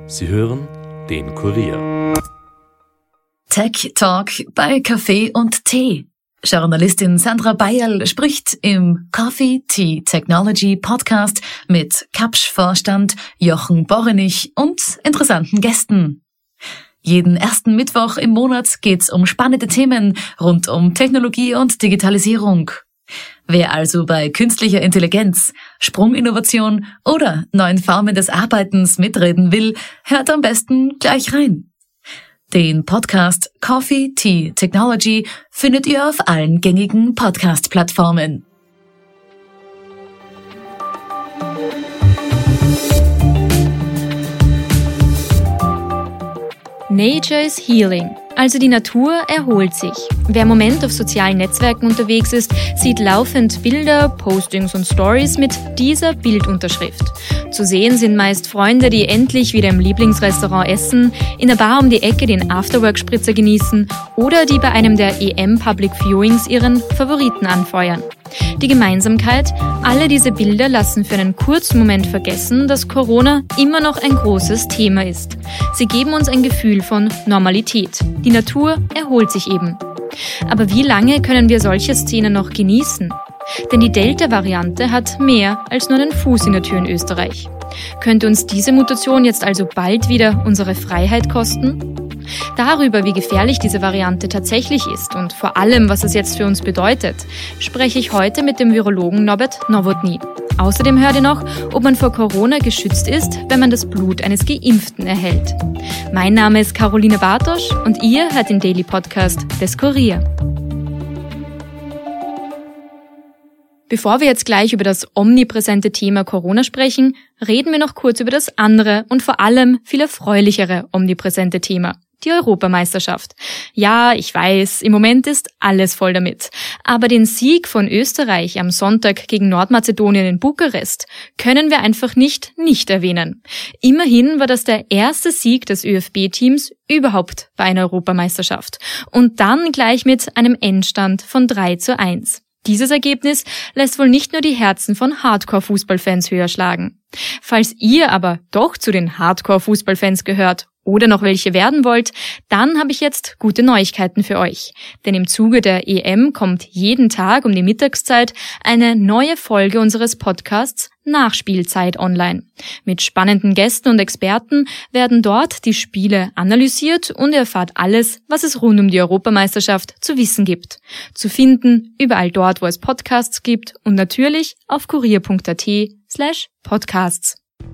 Sie hören den Kurier. Tech Talk bei Kaffee und Tee. Journalistin Sandra Bayerl spricht im Coffee Tea Technology Podcast mit Kapsch-Vorstand Jochen Borrenich und interessanten Gästen. Jeden ersten Mittwoch im Monat geht's um spannende Themen rund um Technologie und Digitalisierung. Wer also bei künstlicher Intelligenz, Sprunginnovation oder neuen Formen des Arbeitens mitreden will, hört am besten gleich rein. Den Podcast Coffee Tea Technology findet ihr auf allen gängigen Podcast-Plattformen. Nature is healing, also die Natur erholt sich. Wer im Moment auf sozialen Netzwerken unterwegs ist, sieht laufend Bilder, Postings und Stories mit dieser Bildunterschrift. Zu sehen sind meist Freunde, die endlich wieder im Lieblingsrestaurant essen, in der Bar um die Ecke den Afterwork-Spritzer genießen oder die bei einem der EM Public Viewings ihren Favoriten anfeuern. Die Gemeinsamkeit: alle diese Bilder lassen für einen kurzen Moment vergessen, dass Corona immer noch ein großes Thema ist. Sie geben uns ein Gefühl von Normalität. Die Natur erholt sich eben. Aber wie lange können wir solche Szenen noch genießen? Denn die Delta-Variante hat mehr als nur einen Fuß in der Tür in Österreich. Könnte uns diese Mutation jetzt also bald wieder unsere Freiheit kosten? Darüber, wie gefährlich diese Variante tatsächlich ist und vor allem, was es jetzt für uns bedeutet, spreche ich heute mit dem Virologen Norbert Nowotny. Außerdem hört ihr noch, ob man vor Corona geschützt ist, wenn man das Blut eines Geimpften erhält. Mein Name ist Caroline Bartosch und ihr hört den Daily Podcast des Kurier. Bevor wir jetzt gleich über das omnipräsente Thema Corona sprechen, reden wir noch kurz über das andere und vor allem viel erfreulichere omnipräsente Thema: die Europameisterschaft. Ja, ich weiß, im Moment ist alles voll damit. Aber den Sieg von Österreich am Sonntag gegen Nordmazedonien in Bukarest können wir einfach nicht erwähnen. Immerhin war das der erste Sieg des ÖFB-Teams überhaupt bei einer Europameisterschaft. Und dann gleich mit einem Endstand von 3:1. Dieses Ergebnis lässt wohl nicht nur die Herzen von Hardcore-Fußballfans höher schlagen. Falls ihr aber doch zu den Hardcore-Fußballfans gehört oder noch welche werden wollt, dann habe ich jetzt gute Neuigkeiten für euch. Denn im Zuge der EM kommt jeden Tag um die Mittagszeit eine neue Folge unseres Podcasts Nachspielzeit online. Mit spannenden Gästen und Experten werden dort die Spiele analysiert und ihr erfahrt alles, was es rund um die Europameisterschaft zu wissen gibt. Zu finden überall dort, wo es Podcasts gibt und natürlich auf kurier.at/podcasts.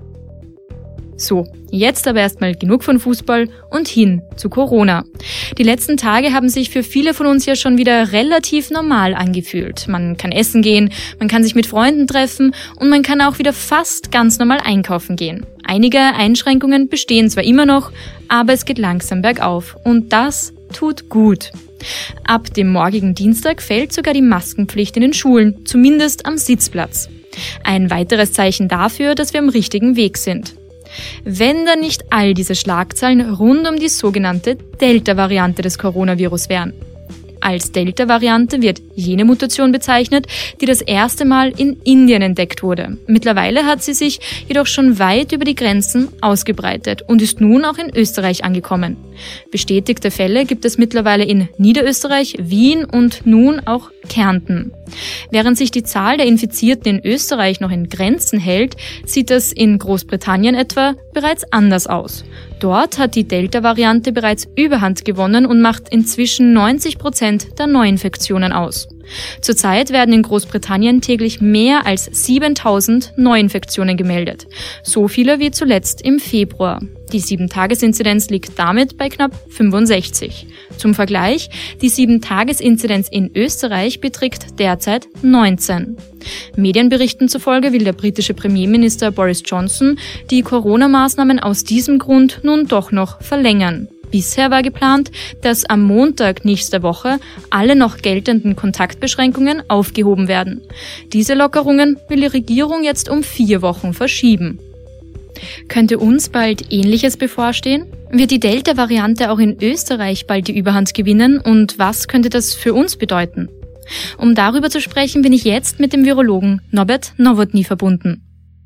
So, jetzt aber erstmal genug von Fußball und hin zu Corona. Die letzten Tage haben sich für viele von uns ja schon wieder relativ normal angefühlt. Man kann essen gehen, man kann sich mit Freunden treffen und man kann auch wieder fast ganz normal einkaufen gehen. Einige Einschränkungen bestehen zwar immer noch, aber es geht langsam bergauf und das tut gut. Ab dem morgigen Dienstag fällt sogar die Maskenpflicht in den Schulen, zumindest am Sitzplatz. Ein weiteres Zeichen dafür, dass wir am richtigen Weg sind. Wenn dann nicht all diese Schlagzeilen rund um die sogenannte Delta-Variante des Coronavirus wären. Als Delta-Variante wird jene Mutation bezeichnet, die das erste Mal in Indien entdeckt wurde. Mittlerweile hat sie sich jedoch schon weit über die Grenzen ausgebreitet und ist nun auch in Österreich angekommen. Bestätigte Fälle gibt es mittlerweile in Niederösterreich, Wien und nun auch Kärnten. Während sich die Zahl der Infizierten in Österreich noch in Grenzen hält, sieht das in Großbritannien etwa bereits anders aus. Dort hat die Delta-Variante bereits Überhand gewonnen und macht inzwischen 90% der Neuinfektionen aus. Zurzeit werden in Großbritannien täglich mehr als 7.000 Neuinfektionen gemeldet. So viele wie zuletzt im Februar. Die 7-Tages-Inzidenz liegt damit bei knapp 65. Zum Vergleich, die 7-Tages-Inzidenz in Österreich beträgt derzeit 19. Medienberichten zufolge will der britische Premierminister Boris Johnson die Corona-Maßnahmen aus diesem Grund nun doch noch verlängern. Bisher war geplant, dass am Montag nächster Woche alle noch geltenden Kontaktbeschränkungen aufgehoben werden. Diese Lockerungen will die Regierung jetzt um 4 Wochen verschieben. Könnte uns bald Ähnliches bevorstehen? Wird die Delta-Variante auch in Österreich bald die Überhand gewinnen und was könnte das für uns bedeuten? Um darüber zu sprechen, bin ich jetzt mit dem Virologen Norbert Nowotny verbunden.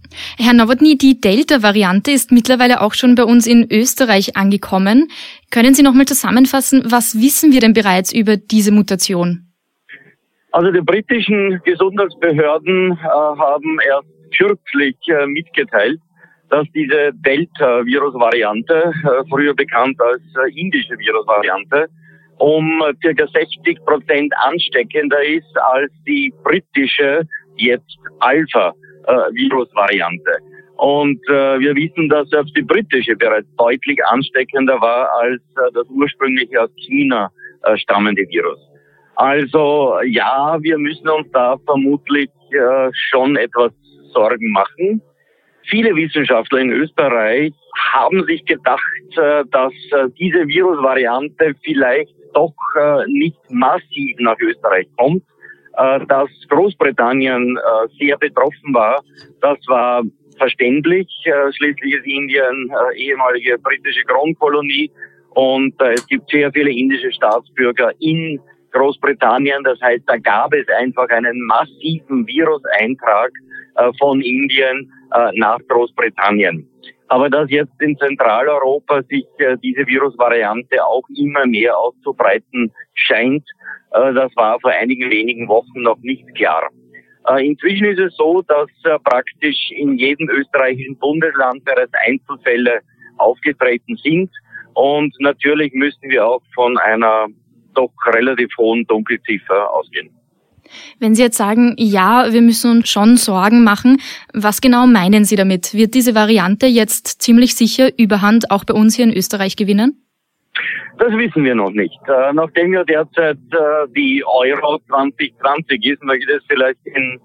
Herr Nowotny, die Delta-Variante ist mittlerweile auch schon bei uns in Österreich angekommen. Können Sie nochmal zusammenfassen, was wissen wir denn bereits über diese Mutation? Also die britischen Gesundheitsbehörden haben erst kürzlich mitgeteilt, dass diese Delta-Virus-Variante, früher bekannt als indische Virusvariante, um ca. 60% ansteckender ist als die britische, jetzt Alpha-Virus-Variante. Und wir wissen, dass selbst die britische bereits deutlich ansteckender war als das ursprüngliche aus China stammende Virus. Also ja, wir müssen uns da vermutlich schon etwas Sorgen machen. Viele Wissenschaftler in Österreich haben sich gedacht, dass diese Virusvariante vielleicht doch nicht massiv nach Österreich kommt, dass Großbritannien sehr betroffen war. Das war verständlich. Schließlich ist Indien ehemalige britische Kronkolonie und es gibt sehr viele indische Staatsbürger in Großbritannien. Das heißt, da gab es einfach einen massiven Viruseintrag von Indien nach Großbritannien. Aber dass jetzt in Zentraleuropa sich diese Virusvariante auch immer mehr auszubreiten scheint, das war vor einigen wenigen Wochen noch nicht klar. Inzwischen ist es so, dass praktisch in jedem österreichischen Bundesland bereits Einzelfälle aufgetreten sind. Und natürlich müssen wir auch von einer doch relativ hohen Dunkelziffer ausgehen. Wenn Sie jetzt sagen, ja, wir müssen uns schon Sorgen machen, was genau meinen Sie damit? Wird diese Variante jetzt ziemlich sicher Überhand auch bei uns hier in Österreich gewinnen? Das wissen wir noch nicht. Nachdem ja derzeit die Euro 2020 ist, möchte ich das vielleicht in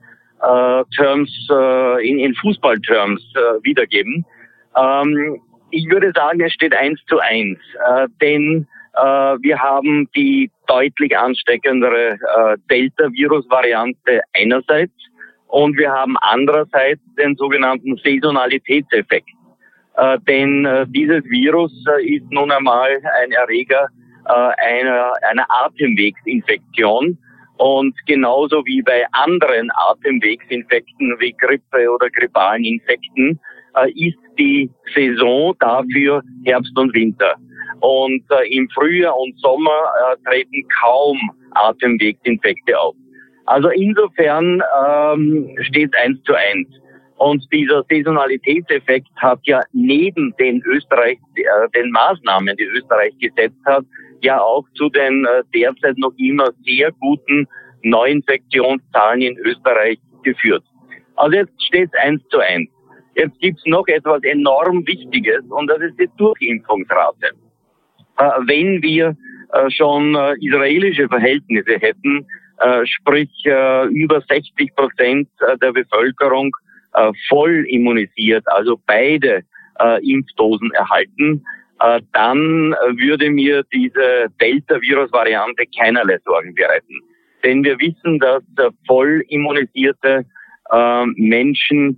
Fußballterms wiedergeben. Ich würde sagen, es steht 1:1, denn wir haben die deutlich ansteckendere Delta-Virus-Variante einerseits und wir haben andererseits den sogenannten Saisonalitätseffekt. Denn dieses Virus ist nun einmal ein Erreger einer Atemwegsinfektion und genauso wie bei anderen Atemwegsinfekten wie Grippe oder grippalen Infekten ist die Saison dafür Herbst und Winter. Und im Frühjahr und Sommer treten kaum Atemwegsinfekte auf. Also insofern steht es 1:1. Und dieser Saisonalitätseffekt hat ja neben den Maßnahmen, die Österreich gesetzt hat, ja auch zu den derzeit noch immer sehr guten Neuinfektionszahlen in Österreich geführt. Also jetzt steht es 1:1. Jetzt gibt es noch etwas enorm Wichtiges und das ist die Durchimpfungsrate. Wenn wir schon israelische Verhältnisse hätten, sprich über 60% der Bevölkerung voll immunisiert, also beide Impfdosen erhalten, dann würde mir diese Delta-Virus-Variante keinerlei Sorgen bereiten. Denn wir wissen, dass voll immunisierte Menschen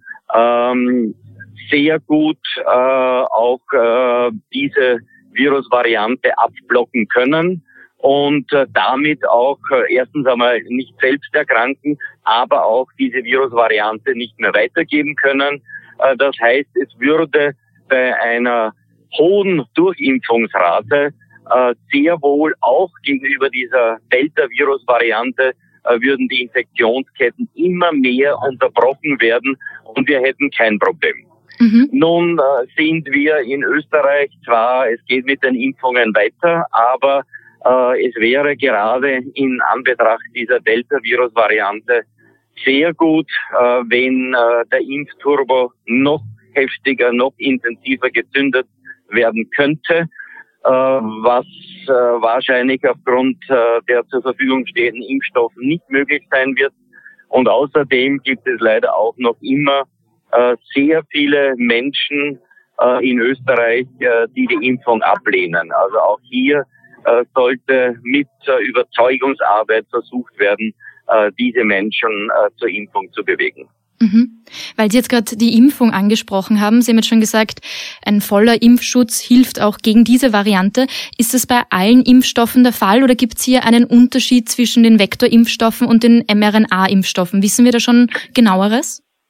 sehr gut auch diese Virusvariante abblocken können und damit auch erstens einmal nicht selbst erkranken, aber auch diese Virusvariante nicht mehr weitergeben können. Das heißt, es würde bei einer hohen Durchimpfungsrate sehr wohl auch gegenüber dieser Delta-Virus-Variante würden die Infektionsketten immer mehr unterbrochen werden und wir hätten kein Problem. Nun sind wir in Österreich zwar, es geht mit den Impfungen weiter, aber es wäre gerade in Anbetracht dieser Delta-Virus-Variante sehr gut, wenn der Impfturbo noch heftiger, noch intensiver gezündet werden könnte, was wahrscheinlich aufgrund der zur Verfügung stehenden Impfstoffe nicht möglich sein wird. Und außerdem gibt es leider auch noch immer sehr viele Menschen in Österreich, die die Impfung ablehnen. Also auch hier sollte mit Überzeugungsarbeit versucht werden, diese Menschen zur Impfung zu bewegen. Weil Sie jetzt gerade die Impfung angesprochen haben, Sie haben jetzt schon gesagt, ein voller Impfschutz hilft auch gegen diese Variante. Ist das bei allen Impfstoffen der Fall oder gibt es hier einen Unterschied zwischen den Vektorimpfstoffen und den mRNA-Impfstoffen? Wissen wir da schon genaueres?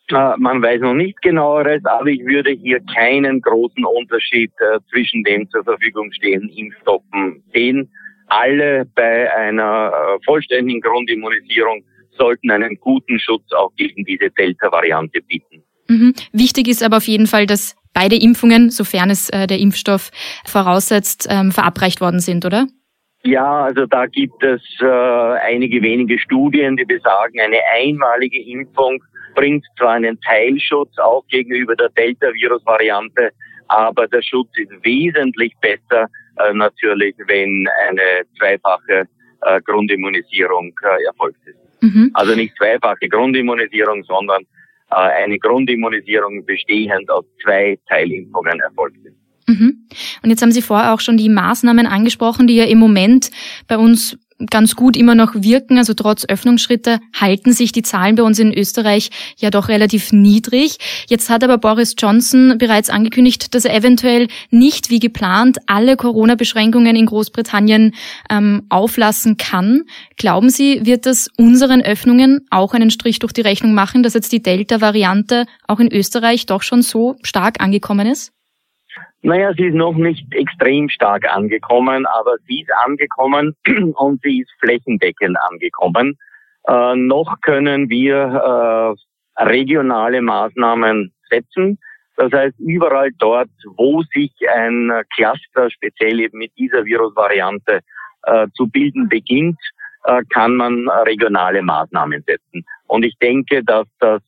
Man weiß noch nicht Genaueres, aber ich würde hier keinen großen Unterschied zwischen den zur Verfügung stehenden Impfstoffen sehen. Alle bei einer vollständigen Grundimmunisierung sollten einen guten Schutz auch gegen diese Delta-Variante bieten. Wichtig ist aber auf jeden Fall, dass beide Impfungen, sofern es der Impfstoff voraussetzt, verabreicht worden sind, oder? Ja, also da gibt es einige wenige Studien, die besagen, eine einmalige Impfung bringt zwar einen Teilschutz auch gegenüber der Delta-Virus-Variante, aber der Schutz ist wesentlich besser natürlich, wenn eine zweifache Grundimmunisierung erfolgt ist. Also nicht zweifache Grundimmunisierung, sondern eine Grundimmunisierung bestehend aus 2 Teilimpfungen erfolgt ist. Und jetzt haben Sie vorher auch schon die Maßnahmen angesprochen, die ja im Moment bei uns ganz gut immer noch wirken. Also trotz Öffnungsschritte halten sich die Zahlen bei uns in Österreich ja doch relativ niedrig. Jetzt hat aber Boris Johnson bereits angekündigt, dass er eventuell nicht wie geplant alle Corona-Beschränkungen in Großbritannien auflassen kann. Glauben Sie, wird das unseren Öffnungen auch einen Strich durch die Rechnung machen, dass jetzt die Delta-Variante auch in Österreich doch schon so stark angekommen ist? Naja, sie ist noch nicht extrem stark angekommen, aber sie ist angekommen und sie ist flächendeckend angekommen. Noch können wir regionale Maßnahmen setzen. Das heißt, überall dort, wo sich ein Cluster speziell eben mit dieser Virusvariante zu bilden beginnt, kann man regionale Maßnahmen setzen. Und ich denke, dass das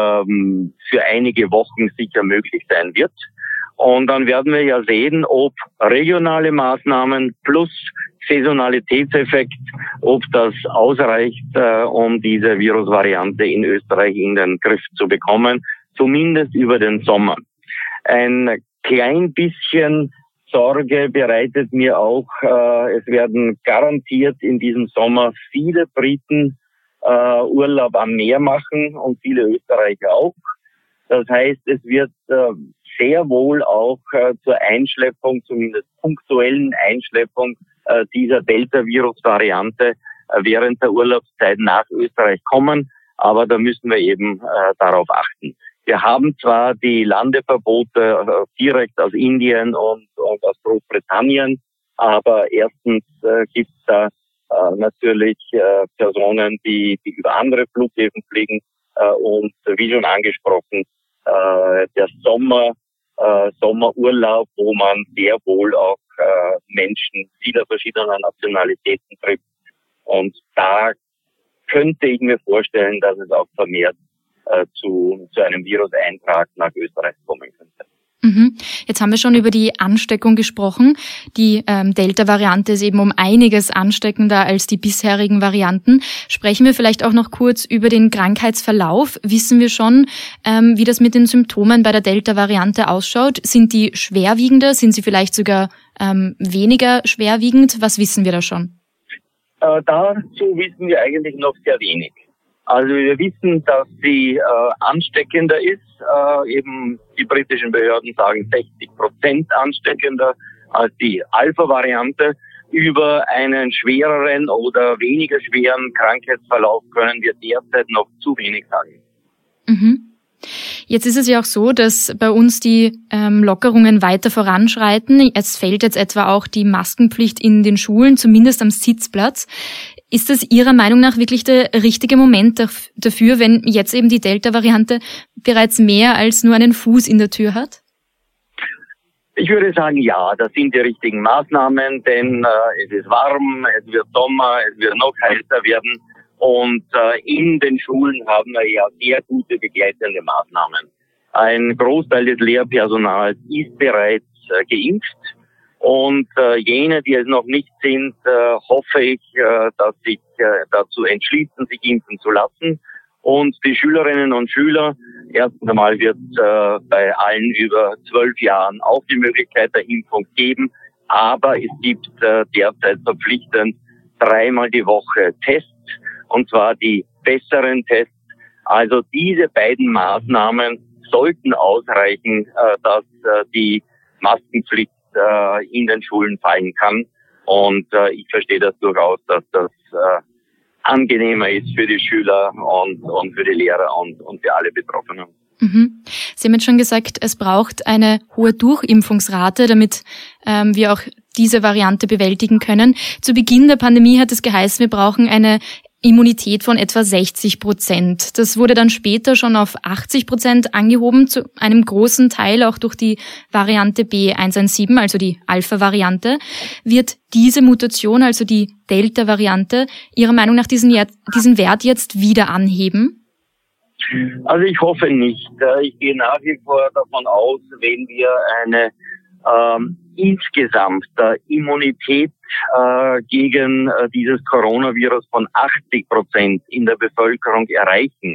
für einige Wochen sicher möglich sein wird. Und dann werden wir ja sehen, ob regionale Maßnahmen plus Saisonalitätseffekt, ob das ausreicht, um diese Virusvariante in Österreich in den Griff zu bekommen, zumindest über den Sommer. Ein klein bisschen Sorge bereitet mir auch, es werden garantiert in diesem Sommer viele Briten Urlaub am Meer machen und viele Österreicher auch. Das heißt, es wird sehr wohl auch zur Einschleppung, zumindest punktuellen Einschleppung dieser Delta-Virus-Variante während der Urlaubszeit nach Österreich kommen. Aber da müssen wir eben darauf achten. Wir haben zwar die Landeverbote direkt aus Indien und aus Großbritannien, aber erstens gibt es da natürlich Personen, die über andere Flughäfen fliegen und wie schon angesprochen, der Sommerurlaub, wo man sehr wohl auch Menschen vieler verschiedener Nationalitäten trifft. Und da könnte ich mir vorstellen, dass es auch vermehrt zu einem Viruseintrag nach Österreich kommen könnte. Jetzt haben wir schon über die Ansteckung gesprochen. Die Delta-Variante ist eben um einiges ansteckender als die bisherigen Varianten. Sprechen wir vielleicht auch noch kurz über den Krankheitsverlauf. Wissen wir schon, wie das mit den Symptomen bei der Delta-Variante ausschaut? Sind die schwerwiegender? Sind sie vielleicht sogar weniger schwerwiegend? Was wissen wir da schon? Dazu wissen wir eigentlich noch sehr wenig. Also wir wissen, dass sie ansteckender ist. Eben die britischen Behörden sagen 60% ansteckender als die Alpha-Variante. Über einen schwereren oder weniger schweren Krankheitsverlauf können wir derzeit noch zu wenig sagen. Jetzt ist es ja auch so, dass bei uns die Lockerungen weiter voranschreiten. Es fällt jetzt etwa auch die Maskenpflicht in den Schulen, zumindest am Sitzplatz. Ist das Ihrer Meinung nach wirklich der richtige Moment dafür, wenn jetzt eben die Delta-Variante bereits mehr als nur einen Fuß in der Tür hat? Ich würde sagen, ja, das sind die richtigen Maßnahmen, denn es ist warm, es wird Sommer, es wird noch heißer werden. Und in den Schulen haben wir ja sehr gute begleitende Maßnahmen. Ein Großteil des Lehrpersonals ist bereits geimpft. Und jene, die es noch nicht sind, hoffe ich, dass sich dazu entschließen, sich impfen zu lassen. Und die Schülerinnen und Schüler, erst einmal wird bei allen über 12 Jahren auch die Möglichkeit der Impfung geben. Aber es gibt derzeit verpflichtend 3-mal die Woche Tests, und zwar die besseren Tests. Also diese beiden Maßnahmen sollten ausreichen, dass die Maskenpflicht in den Schulen fallen kann. Und ich verstehe das durchaus, dass das angenehmer ist für die Schüler und für die Lehrer und für alle Betroffenen. Mhm. Sie haben jetzt schon gesagt, es braucht eine hohe Durchimpfungsrate, damit wir auch diese Variante bewältigen können. Zu Beginn der Pandemie hat es geheißen, wir brauchen eine Immunität von etwa 60%. Das wurde dann später schon auf 80% angehoben, zu einem großen Teil auch durch die Variante B117, also die Alpha-Variante. Wird diese Mutation, also die Delta-Variante, Ihrer Meinung nach diesen Wert jetzt wieder anheben? Also ich hoffe nicht. Ich gehe nach wie vor davon aus, wenn wir eine insgesamt Immunität gegen dieses Coronavirus von 80% in der Bevölkerung erreichen,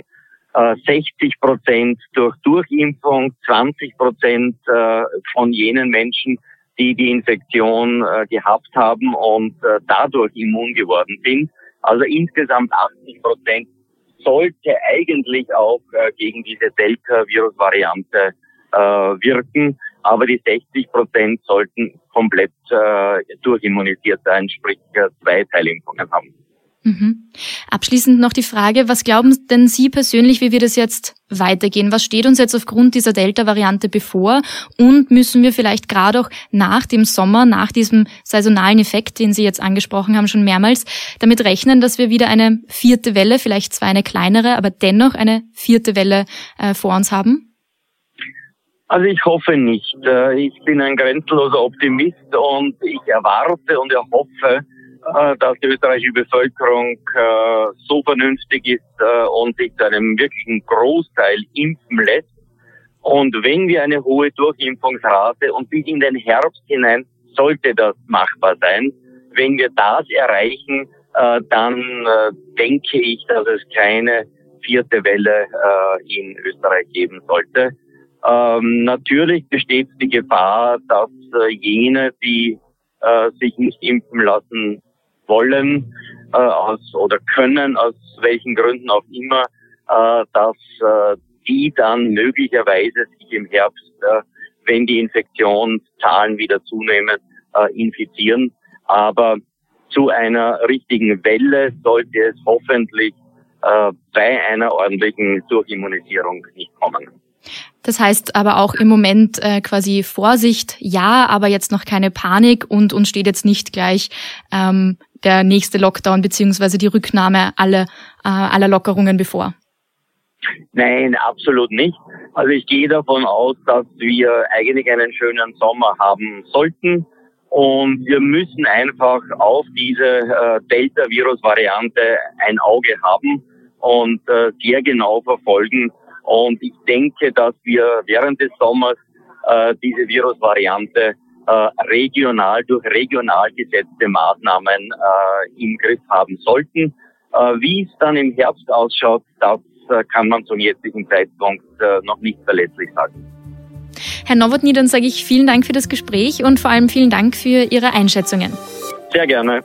60% durch Durchimpfung, 20% von jenen Menschen, die die Infektion gehabt haben und dadurch immun geworden sind. Also insgesamt 80% sollte eigentlich auch gegen diese Delta-Virus-Variante wirken, aber die 60% sollten komplett durchimmunisiert sein, sprich 2 Teilimpfungen haben. Mhm. Abschließend noch die Frage, was glauben denn Sie persönlich, wie wird es jetzt weitergehen? Was steht uns jetzt aufgrund dieser Delta-Variante bevor? Und müssen wir vielleicht gerade auch nach dem Sommer, nach diesem saisonalen Effekt, den Sie jetzt angesprochen haben, schon mehrmals, damit rechnen, dass wir wieder eine 4. Welle, vielleicht zwar eine kleinere, aber dennoch eine 4. Welle vor uns haben? Also ich hoffe nicht. Ich bin ein grenzenloser Optimist und ich erwarte und erhoffe, dass die österreichische Bevölkerung so vernünftig ist und sich zu einem wirklichen Großteil impfen lässt. Und wenn wir eine hohe Durchimpfungsrate und bis in den Herbst hinein sollte das machbar sein, wenn wir das erreichen, dann denke ich, dass es keine 4. Welle in Österreich geben sollte. Natürlich besteht die Gefahr, dass jene, die sich nicht impfen lassen wollen oder können, aus welchen Gründen auch immer, dass die dann möglicherweise sich im Herbst, wenn die Infektionszahlen wieder zunehmen, infizieren. Aber zu einer richtigen Welle sollte es hoffentlich bei einer ordentlichen Durchimmunisierung nicht kommen. Das heißt aber auch im Moment quasi Vorsicht, ja, aber jetzt noch keine Panik und uns steht jetzt nicht gleich der nächste Lockdown beziehungsweise die Rücknahme aller Lockerungen bevor. Nein, absolut nicht. Also ich gehe davon aus, dass wir eigentlich einen schönen Sommer haben sollten und wir müssen einfach auf diese Delta-Virus-Variante ein Auge haben und sehr genau verfolgen. Und ich denke, dass wir während des Sommers diese Virusvariante durch regional gesetzte Maßnahmen im Griff haben sollten. Wie es dann im Herbst ausschaut, das kann man zum jetzigen Zeitpunkt noch nicht verlässlich sagen. Herr Nowotny, dann sage ich vielen Dank für das Gespräch und vor allem vielen Dank für Ihre Einschätzungen. Sehr gerne.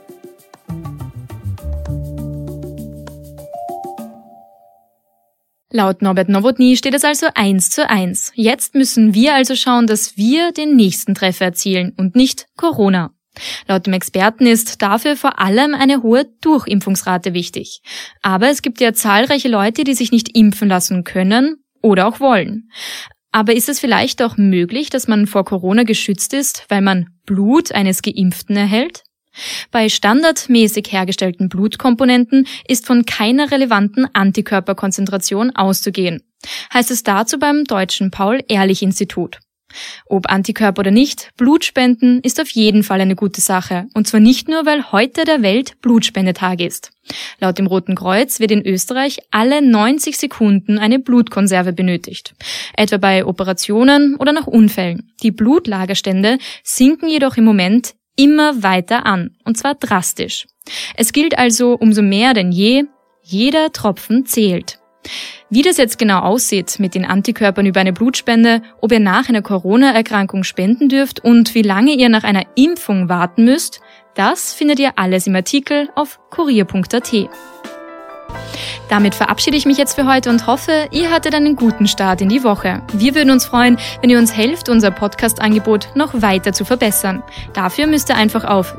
Laut Norbert Nowotny steht es also 1:1. Jetzt müssen wir also schauen, dass wir den nächsten Treffer erzielen und nicht Corona. Laut dem Experten ist dafür vor allem eine hohe Durchimpfungsrate wichtig. Aber es gibt ja zahlreiche Leute, die sich nicht impfen lassen können oder auch wollen. Aber ist es vielleicht auch möglich, dass man vor Corona geschützt ist, weil man Blut eines Geimpften erhält? Bei standardmäßig hergestellten Blutkomponenten ist von keiner relevanten Antikörperkonzentration auszugehen, heißt es dazu beim Deutschen Paul-Ehrlich-Institut. Ob Antikörper oder nicht, Blutspenden ist auf jeden Fall eine gute Sache. Und zwar nicht nur, weil heute der Welt-Blutspendetag ist. Laut dem Roten Kreuz wird in Österreich alle 90 Sekunden eine Blutkonserve benötigt. Etwa bei Operationen oder nach Unfällen. Die Blutlagerstände sinken jedoch im Moment immer weiter an. Und zwar drastisch. Es gilt also umso mehr denn je, jeder Tropfen zählt. Wie das jetzt genau aussieht mit den Antikörpern über eine Blutspende, ob ihr nach einer Corona-Erkrankung spenden dürft und wie lange ihr nach einer Impfung warten müsst, das findet ihr alles im Artikel auf kurier.at. Damit verabschiede ich mich jetzt für heute und hoffe, ihr hattet einen guten Start in die Woche. Wir würden uns freuen, wenn ihr uns helft, unser Podcast-Angebot noch weiter zu verbessern. Dafür müsst ihr einfach auf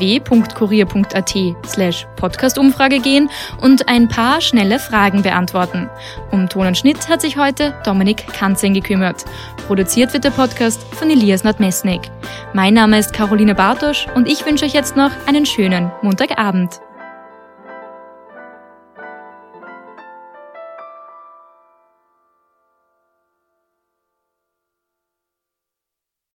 www.kurier.at/Podcast-Umfrage gehen und ein paar schnelle Fragen beantworten. Um Ton und Schnitt hat sich heute Dominik Kanzing gekümmert. Produziert wird der Podcast von Elias Nadmesnik. Mein Name ist Caroline Bartosch und ich wünsche euch jetzt noch einen schönen Montagabend.